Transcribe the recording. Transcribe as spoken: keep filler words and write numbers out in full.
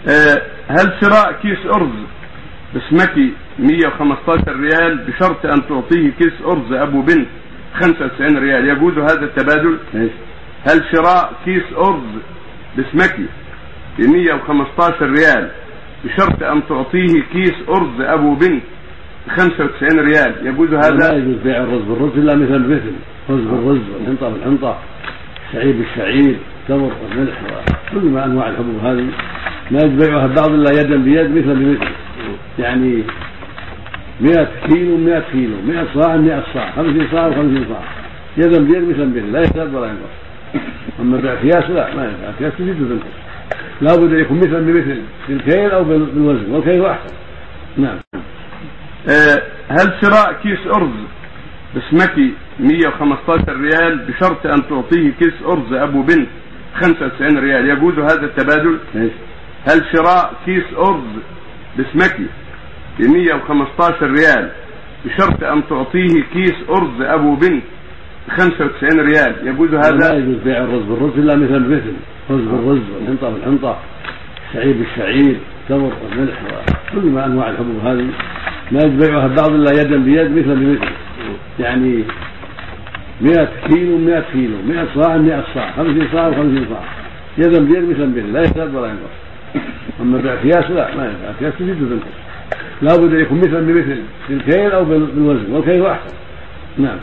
آه، هل شراء كيس أرز بسمكي مية وخمستاشر ريال بشرط أن تعطيه كيس أرز أبو بنت خمسة وتسعين ريال يجوز هذا التبادل؟ هل شراء كيس أرز بسمكي ب مية وخمستاشر ريال بشرط أن تعطيه كيس أرز أبو بنت خمسة وتسعين ريال يجوز هذا؟ لا يجوز بيع الرز بالرز إلا مثل مثل رز بالرز والحنطة بالحنطة الشعير بالشعير التمر والملح وكل ما أنواع الحبوب هذه ما يبيعها البعض إلا يدا بيد مثل بمثل، يعني مئة كيلو مئة كيلو مئة صاع مئة صاع خمسين صاع وخمسين صاع يدا بيد مثل بمثل لا يزداد ولا ينقص. أما بأكياس لا ما ينفع، أكياس تزيد وتنقص، لا بد أن يكون مثلا بمثل بالكيل أو بالوزن والكيل أحسن. نعم. أه هل شراء كيس أرز بسمكي مية وخمستاشر ريال بشرط أن تعطيه كيس أرز أبو بنت خمسة وتسعين ريال يجوز هذا التبادل؟ هل شراء كيس أرز بسمكي ب مية وخمستاشر ريال بشرط أن تعطيه كيس أرز أبو بنت خمسة وتسعين ريال يجوز هذا؟ لا يجوز بيع الرز بالرز إلا مثل مثل رز بالرز والحنطة بالحنطة الشعير بالشعير التمر والملح وكل ما أنواع الحبوب هذه ما يبيعها البعض إلا يدا بيد مثل بمثل، يعني مئة كيلو مئة كيلو مئة صاع مئة صاع خمسين صاع وخمسين صاع يدا بيد مثل بمثل لا يزداد ولا ينقص. أما بأكياس لا ما ينفع، أكياس تزيد وتنقص، لا بد أن يكون مثلا بمثل بالكيل أو بالوزن والكيل أحسن. نعم.